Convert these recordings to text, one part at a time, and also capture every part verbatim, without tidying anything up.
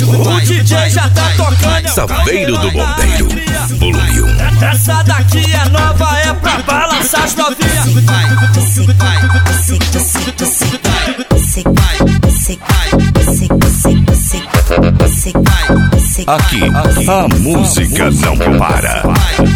O D J já tá tocando. Saveiro do Bombeiro, volume um. Essa daqui é nova, é pra balançar as novinhas. Vai, vai, aqui a música não para.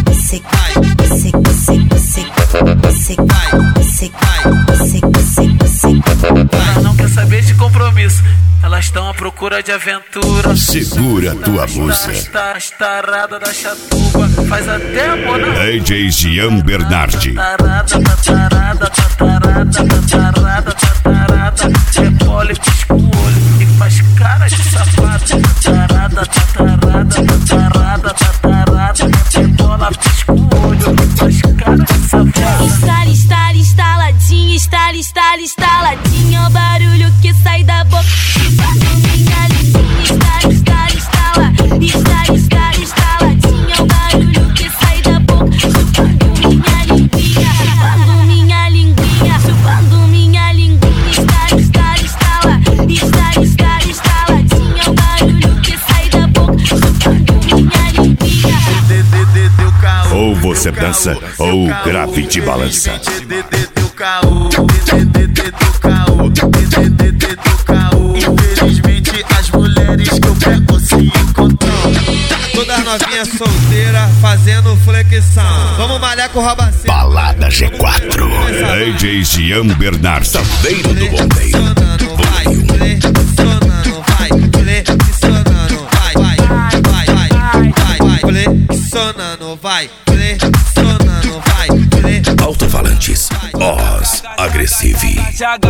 Ela não quer saber de compromisso, elas estão à procura de aventura. Segura tua blusa. Está estarada da chatuba, faz até amor na D J Jean Bernardi. Tatarada, tatarada, tatarada, tatarada, tatarada. Rebole, pisca o olho e faz cara de safado. Tatarada, tatarada, tatarada, tatarada. Rebola, pisca o olho e faz cara de safado. Estala, estala, instaladinha, estala, estala, instaladinha. O barulho que sai da boca. Minha lindinha, estala, estala, estala. Estala, estala, instaladinha. O barulho que sai da boca. Chupando minha linguinha, chupando minha linguinha, chupando minha linguinha. Estala, estala, estala. Estala, estala, instaladinha. O barulho que sai da boca. Chupando minha linguinha. Ou você dança, ou o grave te balança. Infelizmente as mulheres que eu pego se encontram. Todas novinhas solteiras fazendo flexão. Vamos malhar com o Robaceiro. Balada G quatro. D J Jean Bernardi, Saveiro do Bombeiro. Vai, flexionando, vai, flexionando, vai, vai, vai, vai, vai, vai, flexionando, vai, flexionando, vai, flexionando. Alto-falantes, Oz, Agressive.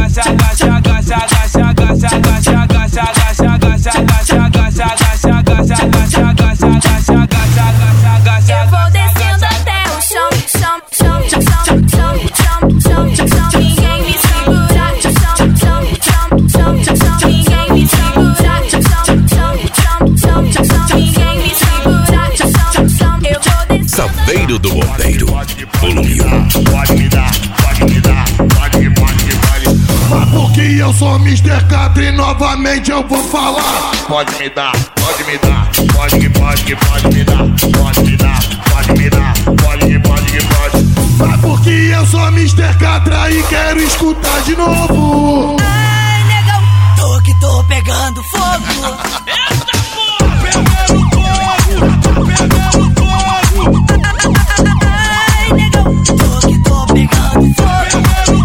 Eu vou descendo até o chão, chão, chão, chão, chão, chão, chão, chão, chão. Ninguém me segura. Chão, chão, chão, chão, chão, chão. Ninguém me segura. Chão, chão, chão, chão, chão. Ninguém me segura. Chão, chão. Eu vou descendo. Saveiro do Bombeiro, volume um. Pode me dar, pode me dar, pode, pode, pode. Mas porque eu sou mister Catra e novamente eu vou falar. Pode me dar, pode me dar, pode, pode, pode me dar, pode me dar, pode me dar, pode, pode, pode. Mas porque eu sou mister Catra e quero escutar de novo. Ai, negão, tô que tô pegando fogo. Eita porra, pegando fogo, pegando fogo. Ai, negão, tô que tô pegando fogo.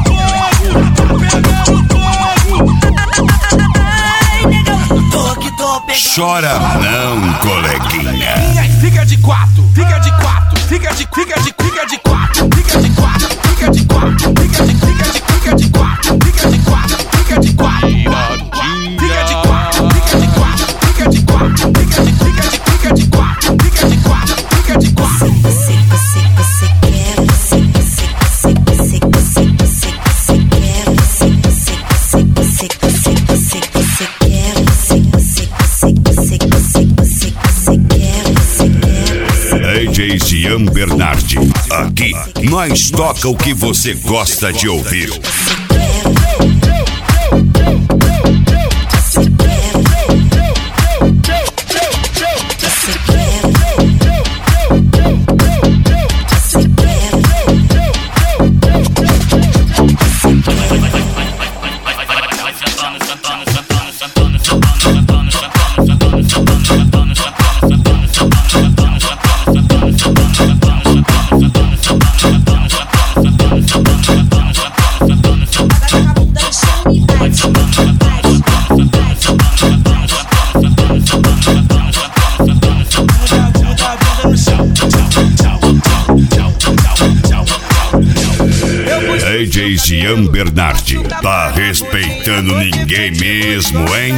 Chora não, coleguinha. Fica de quatro, fica de quatro, fica de, fica de, fica de quatro, fica de quatro, fica de quatro, fica de, fica de, fica de quatro, fica de quatro, fica de quatro, fica de quatro, fica de quatro, fica de quatro, fica de, fica de, fica de quatro, fica de quatro, fica de quatro. Você, você, você quer, você, você, você, você, você, você, você quer, você, você, você, você, você, você, você quer, você, você, você, você, você, você, você quer, você quer. D J Jean Bernardi, aqui nós toca o que você gosta de ouvir. D J Jean Bernardi, tá respeitando ninguém mesmo, hein?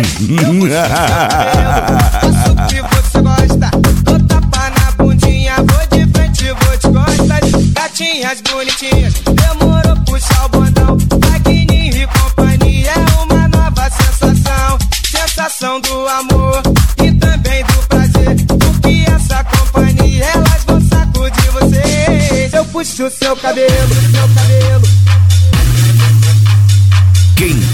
Faço o que você gosta, vou tapar na bundinha, vou de frente, vou de costas. Gatinhas bonitinhas, demorou puxar o bondão. Magninho e companhia é uma nova sensação. Sensação do amor e também do prazer. Porque essa companhia, elas vão sacudir você. Eu puxo seu cabelo, seu cabelo. Quem